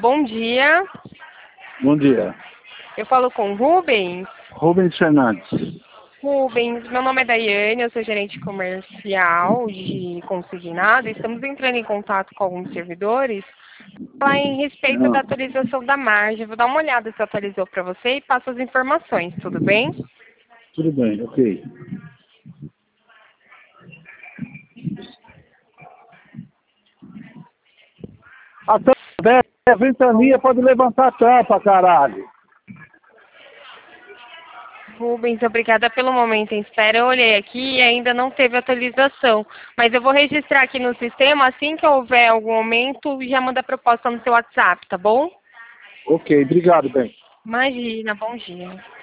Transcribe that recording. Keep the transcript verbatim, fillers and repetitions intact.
bom dia. Bom dia. Eu falo com o Rubens. Rubens Fernandes. Rubens, meu nome é Daiane, eu sou gerente comercial de consignado. Estamos entrando em contato com alguns servidores para falar em respeito da Não. atualização da margem. Vou dar uma olhada se atualizou para você e passo as informações, tudo bem? Tudo bem, ok. A tampa, a ventania pode levantar a tampa, caralho. Rubens, obrigada pelo momento em espera. Eu olhei aqui e ainda não teve atualização, mas eu vou registrar aqui no sistema. Assim que houver algum aumento, já manda a proposta no seu WhatsApp, tá bom? Ok, obrigado, bem. Imagina, bom dia.